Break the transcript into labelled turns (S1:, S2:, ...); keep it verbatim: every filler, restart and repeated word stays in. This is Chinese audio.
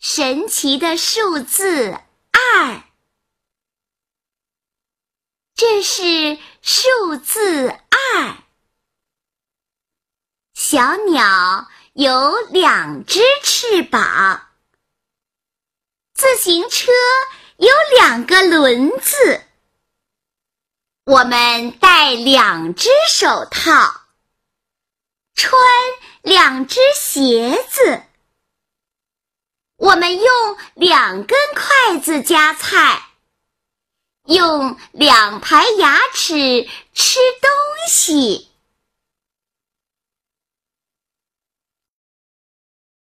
S1: 神奇的数字二。这是数字二。小鸟有两只翅膀，自行车有两个轮子，我们戴两只手套，穿两只鞋子，我们用两根筷子夹菜，用两排牙齿吃东西。